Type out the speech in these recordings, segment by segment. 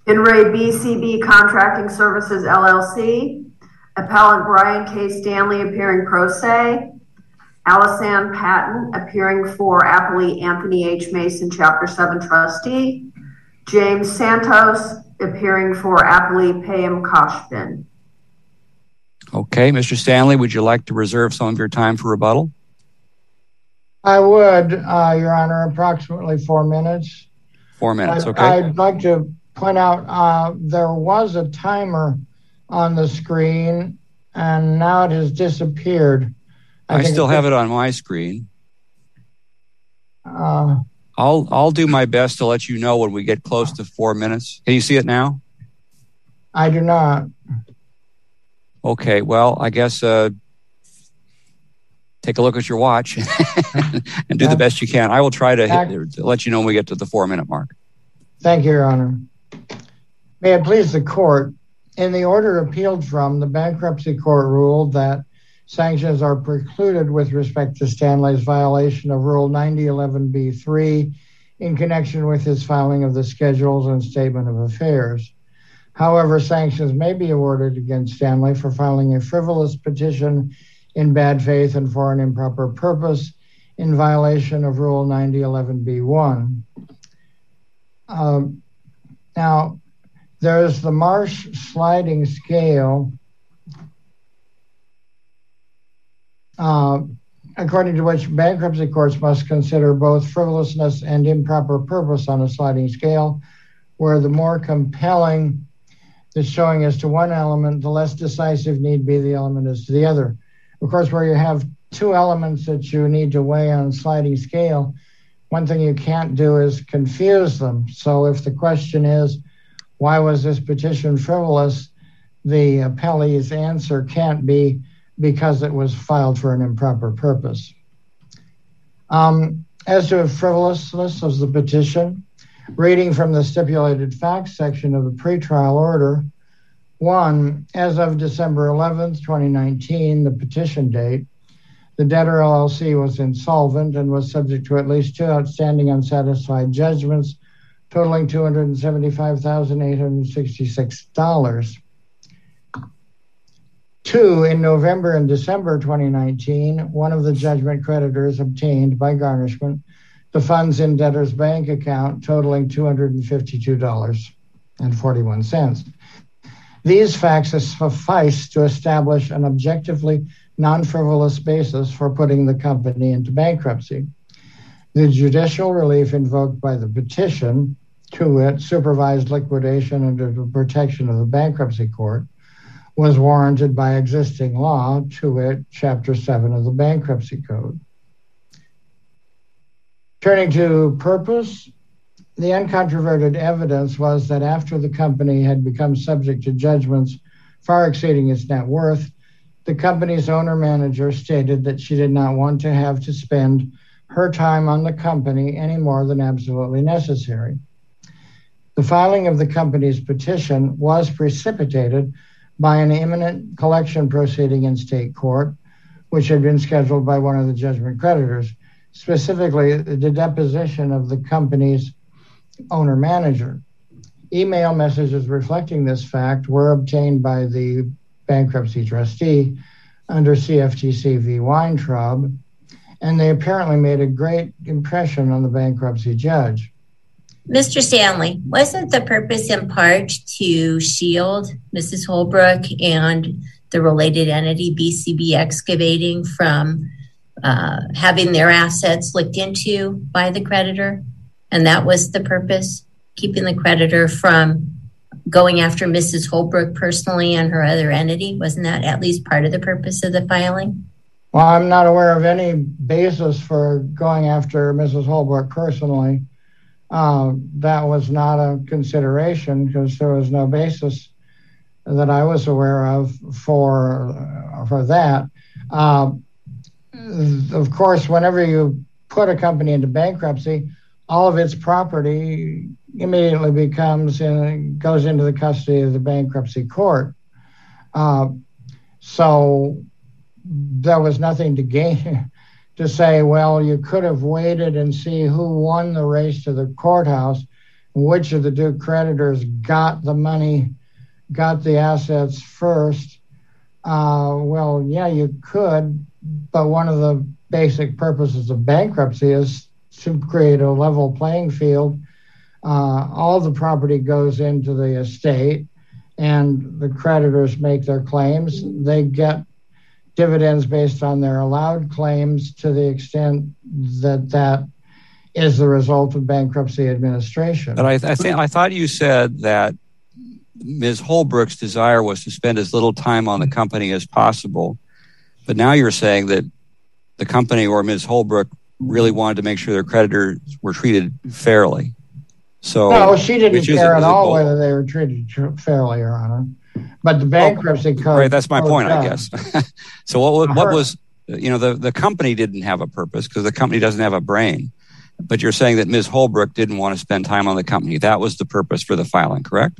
In re BCB Contracting Services LLC, appellant Brian K. Stanley appearing pro se, Alisanne Patton appearing for appellee Anthony H. Mason, Chapter 7 trustee, James Santos appearing for appellee Payam Koshbin. Okay, Mr. Stanley, would you like to reserve some of your time for rebuttal? I would, Your Honor, approximately 4 minutes. 4 minutes, okay. I'd like to point out there was a timer on the screen and now it has disappeared. I still have it on my screen. I'll do my best to let you know when we get close to 4 minutes. Can you see it now? I do not. Okay, well, I guess take a look at your watch and do the best you can. I will try to let you know when we get to the 4 minute mark. Thank you, Your Honor. May it please the court, in the order appealed from, the bankruptcy court ruled that sanctions are precluded with respect to Stanley's violation of Rule 9011B3 in connection with his filing of the schedules and statement of affairs. However, sanctions may be awarded against Stanley for filing a frivolous petition in bad faith and for an improper purpose in violation of Rule 9011B1. Now, there's the Marsh sliding scale, according to which bankruptcy courts must consider both frivolousness and improper purpose on a sliding scale, where the more compelling the showing is to one element, the less decisive need be the element is to the other. Of course, where you have two elements that you need to weigh on a sliding scale, one thing you can't do is confuse them. So if the question is, why was this petition frivolous? The appellee's answer can't be because it was filed for an improper purpose. As to frivolousness of the petition, reading from the stipulated facts section of the pretrial order, 1, as of December 11th, 2019, the petition date, the debtor LLC was insolvent and was subject to at least 2 outstanding unsatisfied judgments totaling $275,866. 2, in November and December 2019, one of the judgment creditors obtained by garnishment the funds in debtor's bank account totaling $252.41. These facts suffice to establish an objectively non-frivolous basis for putting the company into bankruptcy. The judicial relief invoked by the petition, to wit, supervised liquidation under the protection of the bankruptcy court, was warranted by existing law, to wit, Chapter 7 of the Bankruptcy Code. Turning to purpose, the uncontroverted evidence was that after the company had become subject to judgments far exceeding its net worth, the company's owner-manager stated that she did not want to have to spend her time on the company any more than absolutely necessary. The filing of the company's petition was precipitated by an imminent collection proceeding in state court, which had been scheduled by one of the judgment creditors, specifically the deposition of the company's owner-manager. Email messages reflecting this fact were obtained by the bankruptcy trustee under CFTC v. Weintraub, and they apparently made a great impression on the bankruptcy judge. Mr. Stanley, wasn't the purpose in part to shield Mrs. Holbrook and the related entity, BCB Excavating, from having their assets looked into by the creditor? And that was the purpose, keeping the creditor from going after Mrs. Holbrook personally and her other entity? Wasn't that at least part of the purpose of the filing? Well, I'm not aware of any basis for going after Mrs. Holbrook personally. That was not a consideration because there was no basis that I was aware of for that. Of course, whenever you put a company into bankruptcy, all of its property immediately goes into the custody of the bankruptcy court. So there was nothing to gain to say, well, you could have waited and see who won the race to the courthouse which of the two creditors got the money, got the assets first. Well, yeah, you could, but one of the basic purposes of bankruptcy is to create a level playing field. All the property goes into the estate and the creditors make their claims. They get dividends based on their allowed claims to the extent that that is the result of bankruptcy administration. But I thought you said that Ms. Holbrook's desire was to spend as little time on the company as possible. But now you're saying that the company or Ms. Holbrook really wanted to make sure their creditors were treated fairly. So no, she didn't care at all whether they were treated fairly, Your Honor. But the bankruptcy code... Right, that's my point, I guess. So what was, the company didn't have a purpose because the company doesn't have a brain. But you're saying that Ms. Holbrook didn't want to spend time on the company. That was the purpose for the filing, correct?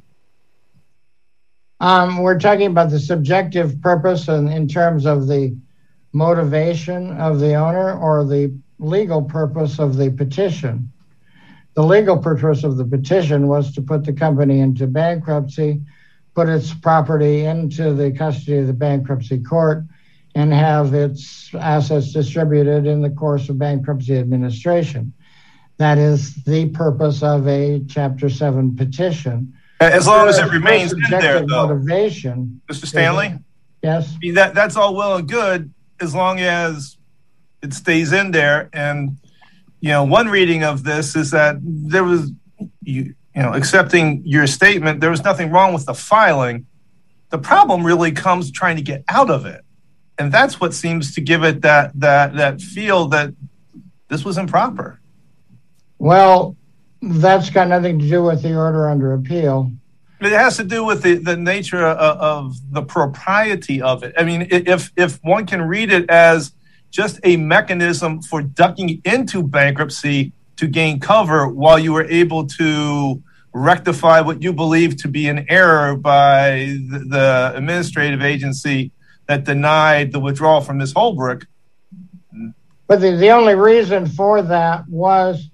We're talking about the subjective purpose in terms of the motivation of the owner or the legal purpose of the petition. The legal purpose of the petition was to put the company into bankruptcy, put its property into the custody of the bankruptcy court, and have its assets distributed in the course of bankruptcy administration. That is the purpose of a Chapter 7 petition. As long as it remains in there, though. Motivation. Mr. Stanley? Yes? That's all well and good as long as it stays in there. And, one reading of this is that there was, accepting your statement, there was nothing wrong with the filing. The problem really comes trying to get out of it. And that's what seems to give it that feel that this was improper. Well, that's got nothing to do with the order under appeal. It has to do with the nature of the propriety of it. I mean, if one can read it as just a mechanism for ducking into bankruptcy to gain cover while you were able to rectify what you believe to be an error by the administrative agency that denied the withdrawal from Ms. Holbrook. But the only reason for that was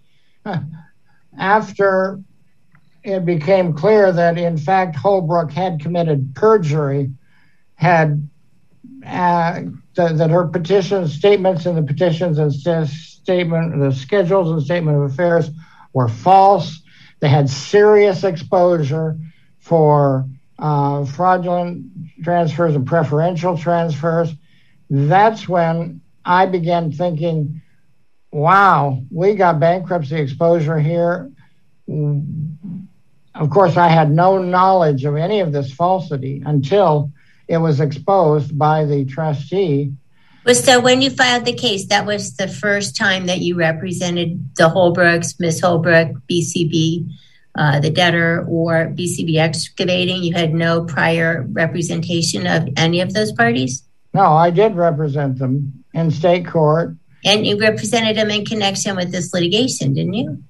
after it became clear that, in fact, Holbrook had committed perjury, had that her petition statements and the petitions and the schedules and statement of affairs were false. They had serious exposure for fraudulent transfers and preferential transfers. That's when I began thinking, wow, we got bankruptcy exposure here. Of course, I had no knowledge of any of this falsity until it was exposed by the trustee. So when you filed the case, that was the first time that you represented the Holbrooks, Ms. Holbrook, BCB, the debtor, or BCB Excavating? You had no prior representation of any of those parties? No, I did represent them in state court. And you represented them in connection with this litigation, didn't you?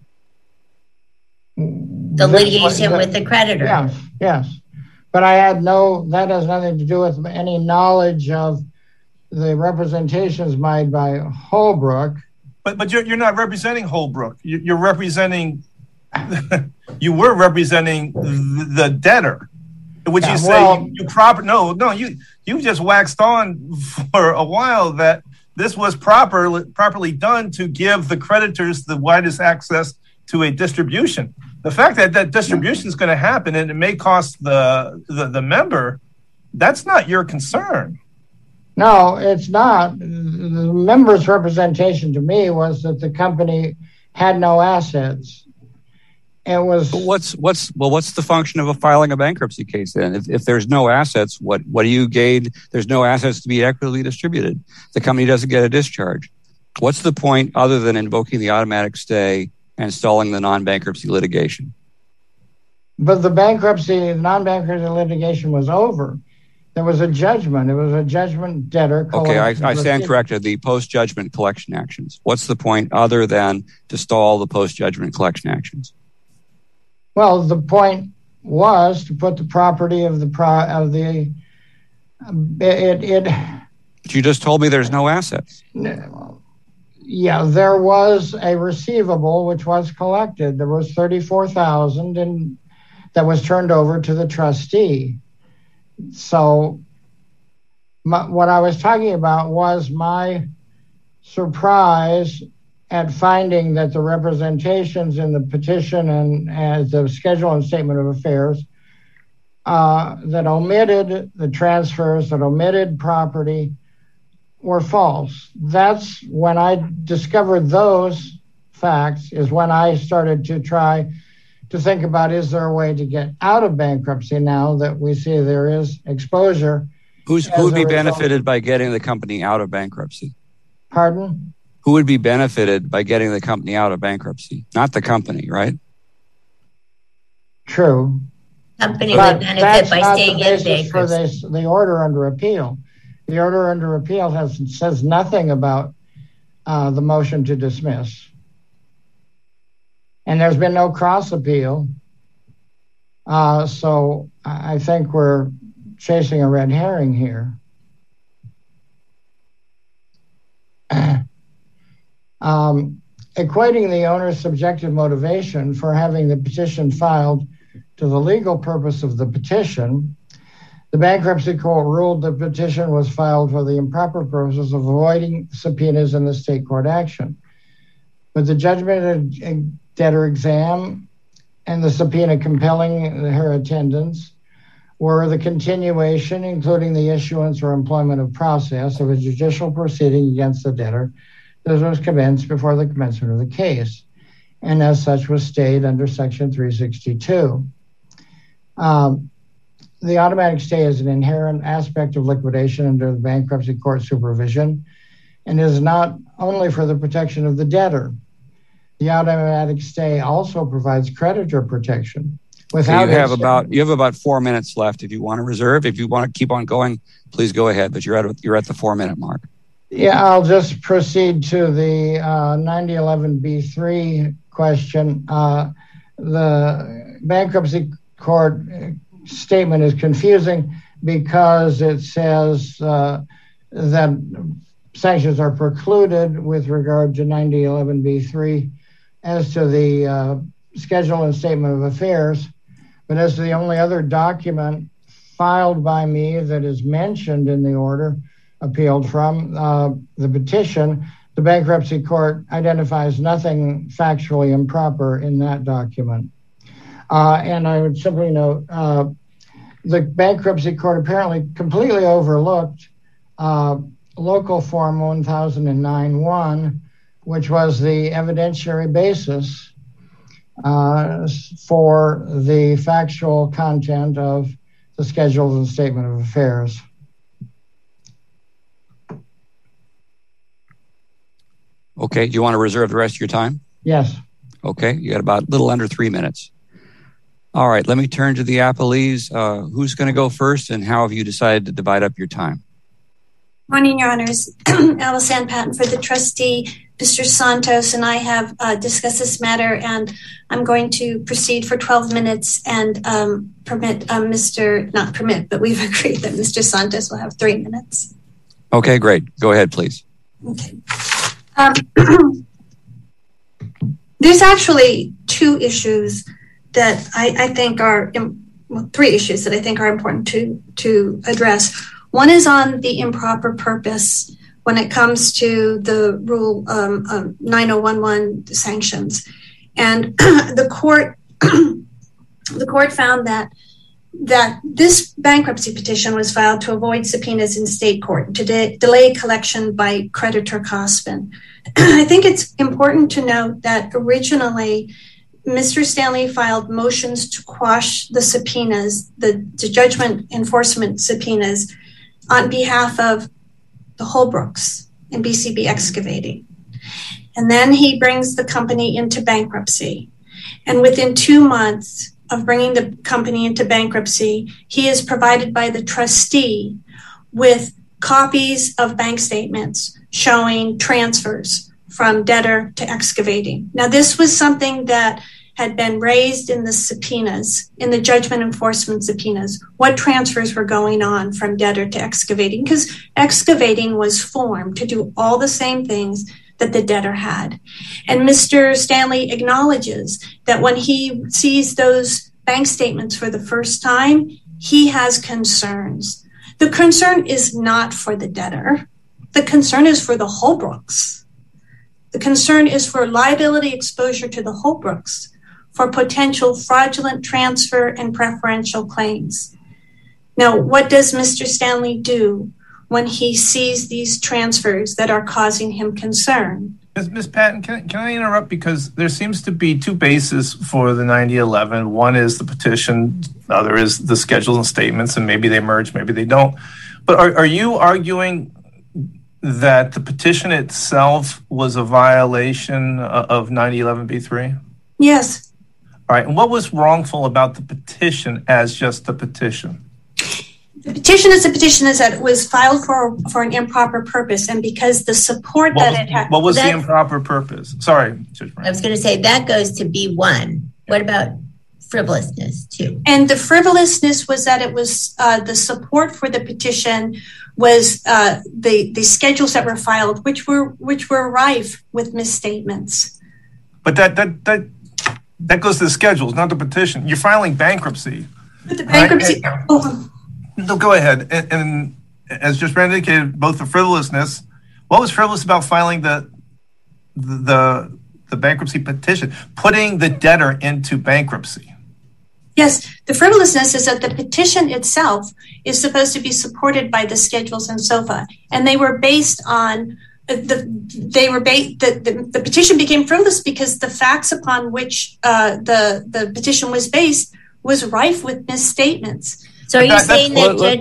The litigation with the creditor. Yes. But that has nothing to do with any knowledge of the representations made by Holbrook. But you're not representing Holbrook. You're representing, you were representing the debtor, which you say you just waxed on for a while that this was properly done to give the creditors the widest access to a distribution. The fact that distribution is going to happen and it may cost the member, that's not your concern. No, it's not. The member's representation to me was that the company had no assets. It was. But what's the function of filing a bankruptcy case then? If there's no assets, what do you gain? There's no assets to be equitably distributed. The company doesn't get a discharge. What's the point other than invoking the automatic stay and stalling the non-bankruptcy litigation? But the non-bankruptcy litigation was over. There was a judgment. It was a judgment debtor. Okay, I stand corrected. The post-judgment collection actions. What's the point other than to stall the post-judgment collection actions? Well, the point was to put the property of But you just told me there's no assets. Yeah, there was a receivable which was collected. There was $34,000 and that was turned over to the trustee. So what I was talking about was my surprise at finding that the representations in the petition and as the schedule and statement of affairs that omitted the transfers, that omitted property, were false. That's when I discovered those facts, is when I started to try to think about, is there a way to get out of bankruptcy now that we see there is exposure? Who would be benefited by getting the company out of bankruptcy? Pardon? Who would be benefited by getting the company out of bankruptcy? Not the company, right? True. Company would benefit by staying in bankruptcy. For the order under appeal. The order under appeal says nothing about the motion to dismiss. And there's been no cross appeal. So I think we're chasing a red herring here. Equating the owner's subjective motivation for having the petition filed to the legal purpose of the petition, the bankruptcy court ruled the petition was filed for the improper purposes of avoiding subpoenas in the state court action. But the judgment and debtor exam and the subpoena compelling her attendance were the continuation, including the issuance or employment of process of a judicial proceeding against the debtor that was commenced before the commencement of the case, and as such was stayed under Section 362. The automatic stay is an inherent aspect of liquidation under the bankruptcy court supervision and is not only for the protection of the debtor. The automatic stay also provides creditor protection. You have about 4 minutes left. If you want to reserve, if you want to keep on going, please go ahead. But you're at the 4 minute mark. Yeah, I'll just proceed to the 9011B3 question. The bankruptcy court statement is confusing because it says that sanctions are precluded with regard to 9011B3 as to the schedule and statement of affairs, but as to the only other document filed by me that is mentioned in the order appealed from, the petition, the bankruptcy court identifies nothing factually improper in that document. And I would simply note, the bankruptcy court apparently completely overlooked Local Form 1009-1, which was the evidentiary basis for the factual content of the schedules and statement of affairs. Okay, do you want to reserve the rest of your time? Yes. Okay, you got about a little under 3 minutes. All right, let me turn to the appellees. Who's going to go first, and how have you decided to divide up your time? Morning, Your Honors. Alisanne Patton for the trustee. Mr. Santos and I have discussed this matter, and I'm going to proceed for 12 minutes and we've agreed that Mr. Santos will have 3 minutes. Okay, great. Go ahead, please. Okay. There's actually two issues that I think are, three issues that I think are important to address. One is on the improper purpose when it comes to the Rule 9011 sanctions. And the court found that this bankruptcy petition was filed to avoid subpoenas in state court, to delay collection by creditor Cospin. I think it's important to note that originally Mr. Stanley filed motions to quash the subpoenas, the judgment enforcement subpoenas, on behalf of the Holbrooks and BCB Excavating. And then he brings the company into bankruptcy. And within 2 months of bringing the company into bankruptcy, he is provided by the trustee with copies of bank statements showing transfers from debtor to excavating. Now, this was something that had been raised in the subpoenas, in the judgment enforcement subpoenas, what transfers were going on from debtor to excavating, because excavating was formed to do all the same things that the debtor had. And Mr. Stanley acknowledges that when he sees those bank statements for the first time, he has concerns. The concern is not for the debtor. The concern is for the Holbrooks. The concern is for liability exposure to the Holbrooks for potential fraudulent transfer and preferential claims. Now, what does Mr. Stanley do when he sees these transfers that are causing him concern? Ms. Patton, can I interrupt? Because there seems to be two bases for the 9011. One is the petition, the other is the schedules and statements, and maybe they merge, maybe they don't. But are you arguing that the petition itself was a violation of 9011B3? Yes. All right. And what was wrongful about the petition as just a petition? The petition is that it was filed for an improper purpose, and because the support it had. What was the improper purpose? Sorry, Judge Brown. I was going to say that goes to B1. What about frivolousness too? And the frivolousness was that it was the support for the petition was the schedules that were filed, which were rife with misstatements. But that goes to the schedules, not the petition. You're filing bankruptcy. But the bankruptcy. Right? No, go ahead. And as just indicated, both the frivolousness. What was frivolous about filing the bankruptcy petition, putting the debtor into bankruptcy? Yes, the frivolousness is that the petition itself is supposed to be supported by the schedules and SOFA, and they were based on the petition became frivolous because the facts upon which the petition was based was rife with misstatements. So are you saying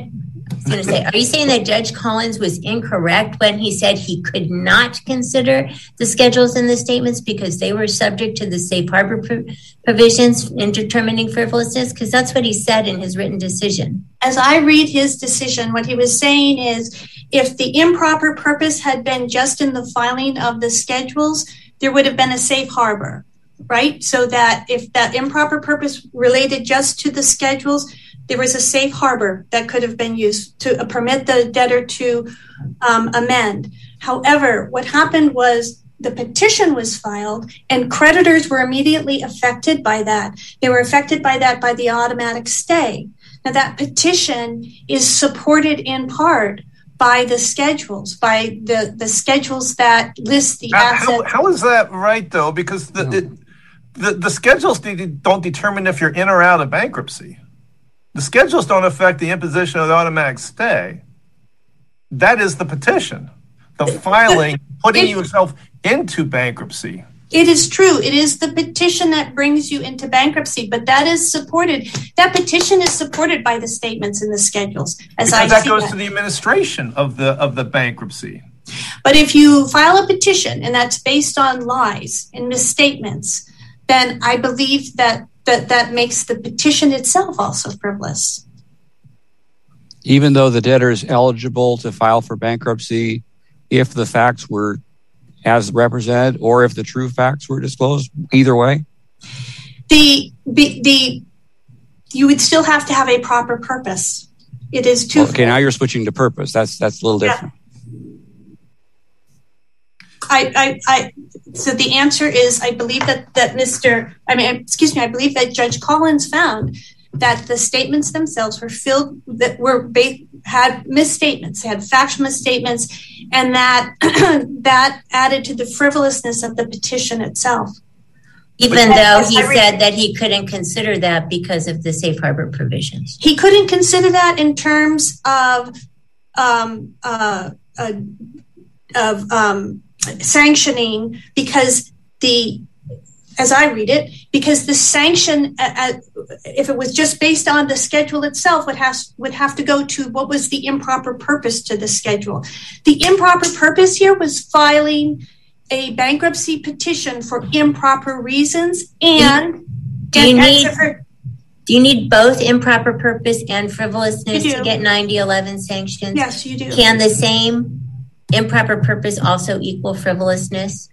that Judge Collins was incorrect when he said he could not consider the schedules and the statements because they were subject to the safe harbor provisions in determining frivolousness? Because that's what he said in his written decision. As I read his decision, what he was saying is if the improper purpose had been just in the filing of the schedules, there would have been a safe harbor, right? So that if that improper purpose related just to the schedules, there was a safe harbor that could have been used to permit the debtor to amend. However, what happened was the petition was filed and creditors were immediately affected by that. They were affected by that by the automatic stay. Now that petition is supported in part by the schedules, by the schedules that list the assets. How is that right, though? Because the schedules don't determine if you're in or out of bankruptcy. The schedules don't affect the imposition of the automatic stay. That is the petition. The filing, putting yourself into bankruptcy. It is true. It is the petition that brings you into bankruptcy, but that is supported. That petition is supported by the statements in the schedules. That goes to the administration of the bankruptcy. But if you file a petition and that's based on lies and misstatements, then I believe that makes the petition itself also frivolous. Even though the debtor is eligible to file for bankruptcy if the facts were as represented or if the true facts were disclosed, either way? You would still have to have a proper purpose. It is too. Okay, now you're switching to purpose. That's a little different. So the answer is, I believe I believe that Judge Collins found that the statements themselves had misstatements, they had factual misstatements, and that added to the frivolousness of the petition itself. Even though he said that he couldn't consider that because of the safe harbor provisions. He couldn't consider that in terms of sanctioning because as I read it, because the sanction, if it was just based on the schedule itself, would have to go to what was the improper purpose to the schedule. The improper purpose here was filing a bankruptcy petition for improper reasons and do you need both improper purpose and frivolousness to get 9011 sanctions? Yes, you do. Can the same improper purpose also equal frivolousness?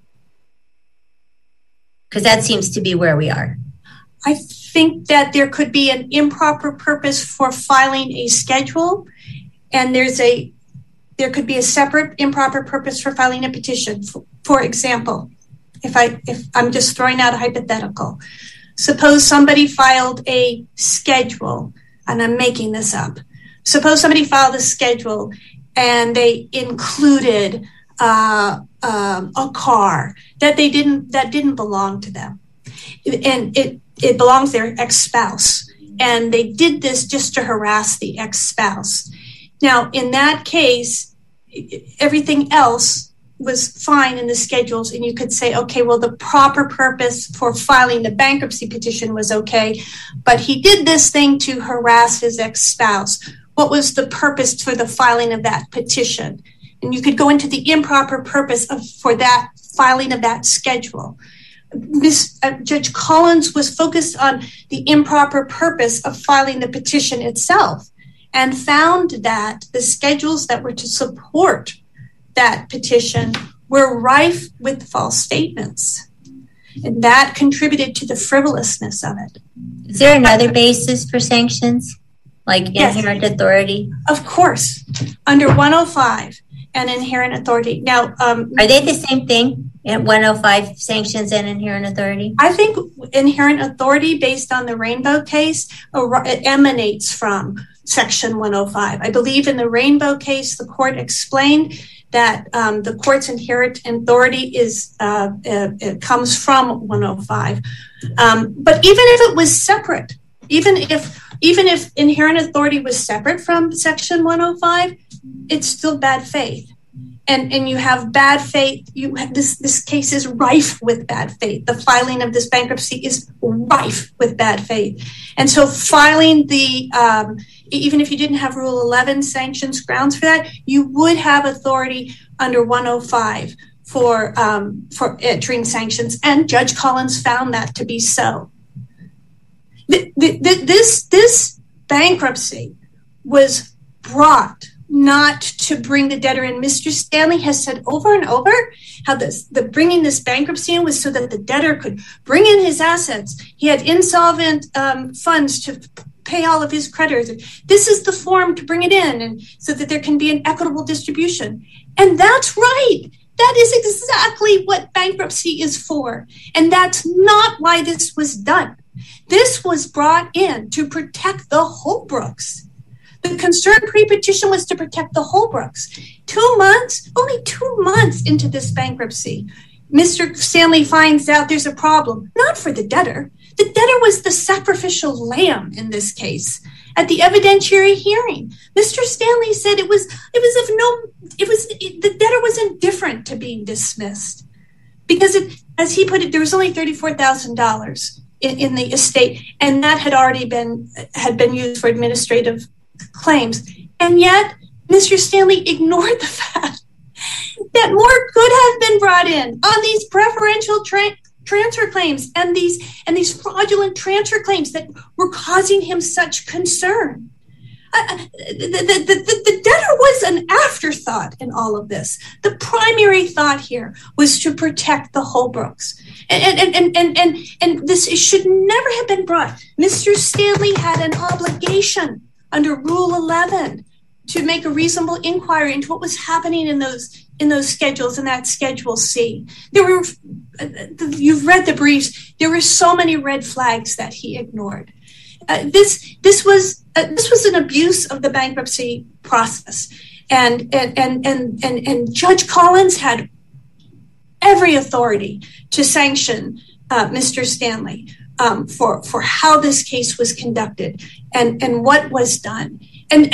Because that seems to be where we are. I think that there could be an improper purpose for filing a schedule, and there's a there could be a separate improper purpose for filing a petition. For example, if I'm just throwing out a hypothetical, suppose somebody filed a schedule, and I'm making this up. Suppose somebody filed a schedule and they included a car that didn't belong to them, and it belongs to their ex-spouse, and they did this just to harass the ex-spouse. Now, in that case, everything else was fine in the schedules, and you could say, okay, well, the proper purpose for filing the bankruptcy petition was okay, but he did this thing to harass his ex-spouse. What was the purpose for the filing of that petition? And you could go into the improper purpose for that filing of that schedule. Judge Collins was focused on the improper purpose of filing the petition itself and found that the schedules that were to support that petition were rife with false statements. And that contributed to the frivolousness of it. Is there another basis for sanctions, like inherent authority? Of course, under 105 and inherent authority. Now, are they the same thing? At 105 sanctions and inherent authority? I think inherent authority, based on the Rainbow case, it emanates from Section 105. I believe in the Rainbow case, the court explained that the court's inherent authority it comes from 105. But even if it was separate, even if inherent authority was separate from Section 105, it's still bad faith. And you have bad faith. This case is rife with bad faith. The filing of this bankruptcy is rife with bad faith. And so filing even if you didn't have Rule 11 sanctions grounds for that, you would have authority under 105 for entering sanctions. And Judge Collins found that to be so. This bankruptcy was brought not to bring the debtor in. Mr. Stanley has said over and over how the bringing this bankruptcy in was so that the debtor could bring in his assets. He had insolvent funds to pay all of his creditors. This is the form to bring it in, and so that there can be an equitable distribution. And that's right. That is exactly what bankruptcy is for. And that's not why this was done. This was brought in to protect the Holbrooks. The concern pre-petition was to protect the Holbrooks. Only 2 months into this bankruptcy, Mr. Stanley finds out there's a problem, not for the debtor. The debtor was the sacrificial lamb in this case. At the evidentiary hearing, Mr. Stanley said the debtor was indifferent to being dismissed because, as he put it, there was only $34,000 in the estate, and that had already been used for administrative claims. And yet, Mr. Stanley ignored the fact that more could have been brought in on these preferential transfer claims and these fraudulent transfer claims that were causing him such concern. The debtor was an afterthought in all of this. The primary thought here was to protect the Holbrooks. And this should never have been brought. Mr. Stanley had an obligation under Rule 11 to make a reasonable inquiry into what was happening in those schedules, in that Schedule C. You've read the briefs. There were so many red flags that he ignored. This was an abuse of the bankruptcy process, and Judge Collins had every authority to sanction Mr. Stanley for how this case was conducted and what was done, and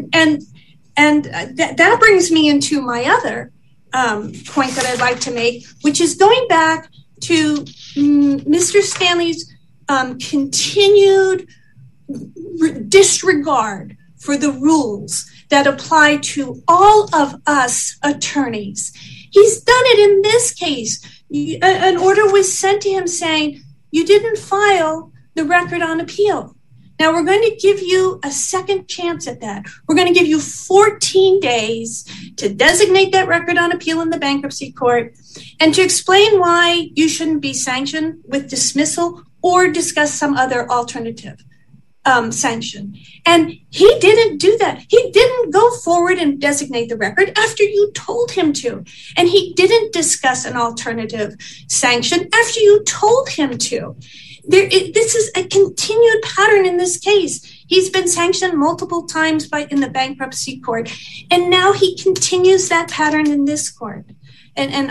that brings me into my other point that I'd like to make, which is going back to Mr. Stanley's continued disregard for the rules that apply to all of us attorneys. He's done it in this case. An order was sent to him saying, you didn't file the record on appeal. Now we're going to give you a second chance at that. We're going to give you 14 days to designate that record on appeal in the bankruptcy court and to explain why you shouldn't be sanctioned with dismissal or discuss some other alternative. sanction. And he didn't do that. He didn't go forward and designate the record after you told him to. And he didn't discuss an alternative sanction after you told him to. This is a continued pattern in this case. He's been sanctioned multiple times in the bankruptcy court, and now he continues that pattern in this court. And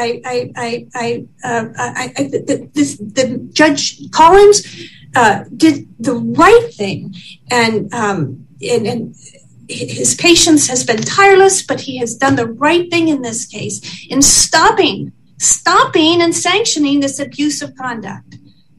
the Judge Collins did the right thing, and his patience has been tireless, but he has done the right thing in this case in stopping and sanctioning this abusive conduct.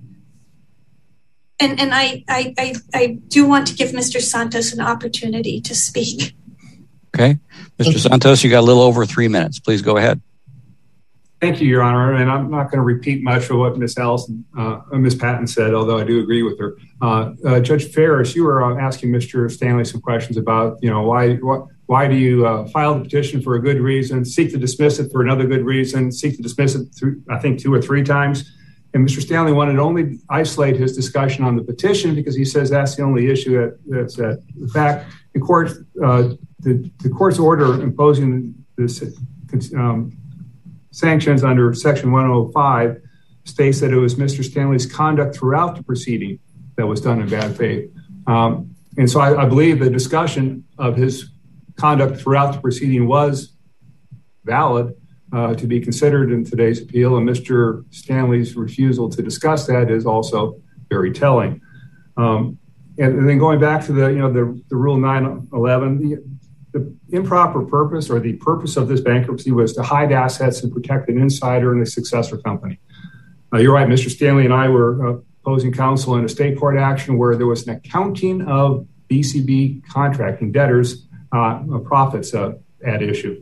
And I do want to give Mr. Santos an opportunity to speak. Okay. Mr. Santos, you got a little over 3 minutes. Please go ahead. Thank you, Your Honor. And I'm not going to repeat much of what Ms. Patton said, although I do agree with her. Judge Ferris, you were asking Mr. Stanley some questions about, why do you file the petition for a good reason, seek to dismiss it for another good reason, seek to dismiss it through, I think, 2 or 3 times. And Mr. Stanley wanted to only isolate his discussion on the petition because he says that's the only issue that's at the fact. The court's order imposing this sanctions under Section 105 states that it was Mr. Stanley's conduct throughout the proceeding that was done in bad faith. And so I believe the discussion of his conduct throughout the proceeding was valid to be considered in today's appeal, and Mr. Stanley's refusal to discuss that is also very telling. And then going back to the Rule 911, the improper purpose or the purpose of this bankruptcy was to hide assets and protect an insider and a successor company. You're right, Mr. Stanley and I were opposing counsel in a state court action where there was an accounting of BCB contracting debtors' profits at issue.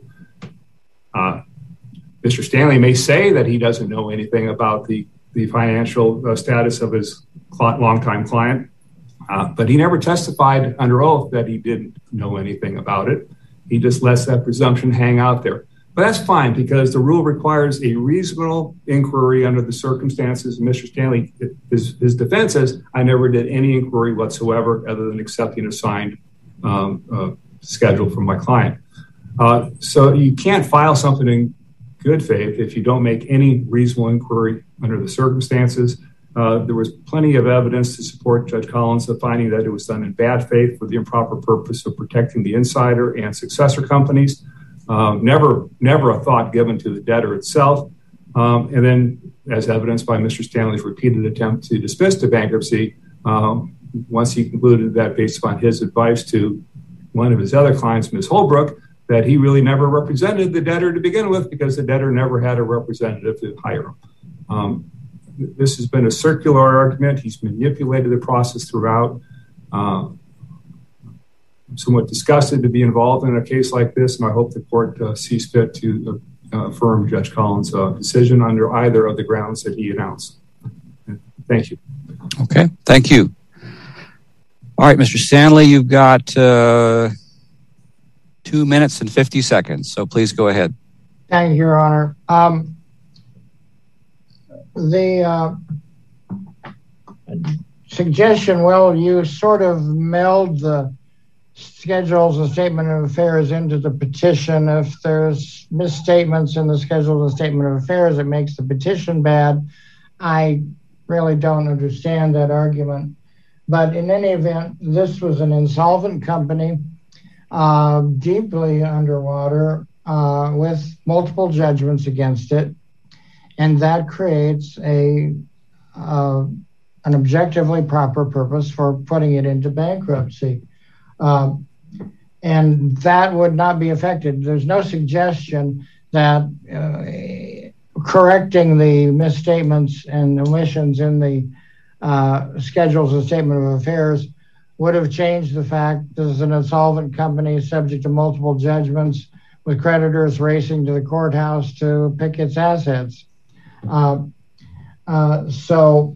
Mr. Stanley may say that he doesn't know anything about the financial status of his longtime client, but he never testified under oath that he didn't know anything about it. He just lets that presumption hang out there. But that's fine because the rule requires a reasonable inquiry under the circumstances. And Mr. Stanley, his defense is, I never did any inquiry whatsoever other than accepting a signed schedule from my client. So you can't file something in good faith if you don't make any reasonable inquiry under the circumstances. There was plenty of evidence to support Judge Collins' finding that it was done in bad faith for the improper purpose of protecting the insider and successor companies. Never a thought given to the debtor itself. And then, as evidenced by Mr. Stanley's repeated attempt to dismiss the bankruptcy, once he concluded that based upon his advice to one of his other clients, Ms. Holbrook, that he really never represented the debtor to begin with because the debtor never had a representative to hire him. This has been a circular argument. He's manipulated the process throughout. I'm somewhat disgusted to be involved in a case like this, and I hope the court sees fit to affirm Judge Collins' decision under either of the grounds that he announced. Thank you. Okay, thank you. All right, Mr. Stanley, you've got 2 minutes and 50 seconds, so please go ahead. Thank you, Your Honor. The suggestion, well, you sort of meld the schedules and statement of affairs into the petition. If there's misstatements in the schedules and statement of affairs, it makes the petition bad. I really don't understand that argument. But in any event, this was an insolvent company, deeply underwater, with multiple judgments against it. And that creates an objectively proper purpose for putting it into bankruptcy. And that would not be affected. There's no suggestion that correcting the misstatements and omissions in the schedules and statement of affairs would have changed the fact this is an insolvent company subject to multiple judgments with creditors racing to the courthouse to pick its assets. So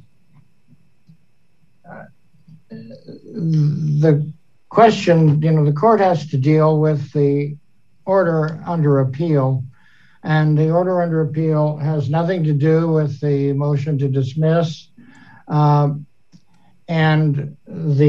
the question, the court has to deal with the order under appeal, and the order under appeal has nothing to do with the motion to dismiss. and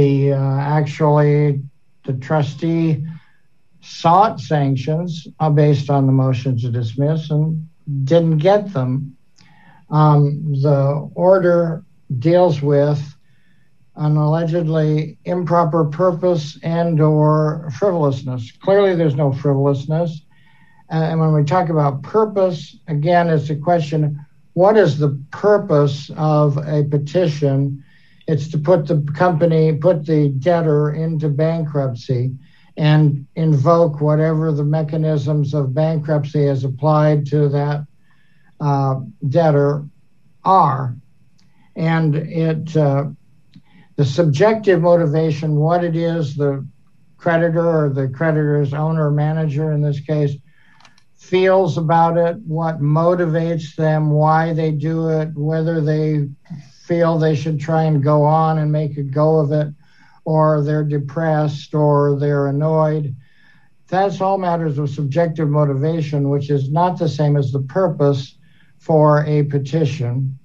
the trustee sought sanctions based on the motion to dismiss and didn't get them. The order deals with an allegedly improper purpose and or frivolousness. Clearly, there's no frivolousness. And when we talk about purpose, again, it's a question, what is the purpose of a petition? It's to put the debtor into bankruptcy and invoke whatever the mechanisms of bankruptcy as applied to that debtor are. And the subjective motivation, what it is the creditor or the creditor's owner or manager in this case feels about it, what motivates them, why they do it, whether they feel they should try and go on and make a go of it, or they're depressed or they're annoyed. That's all matters of subjective motivation, which is not the same as the purpose for a petition.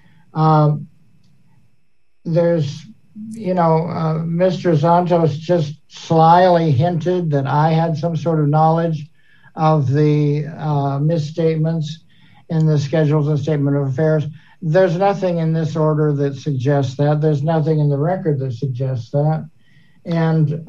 Mr. Zontos just slyly hinted that I had some sort of knowledge of the misstatements in the schedules and statement of affairs. There's nothing in this order that suggests that. There's nothing in the record that suggests that. And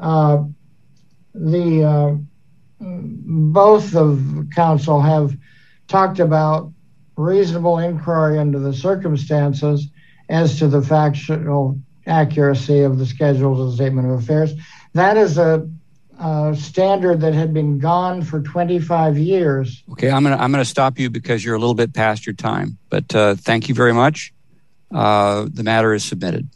both of counsel have talked about reasonable inquiry under the circumstances as to the factual accuracy of the schedules and statement of affairs. That is a standard that had been gone for 25 years. Okay, I'm gonna stop you because you're a little bit past your time, but thank you very much. The matter is submitted.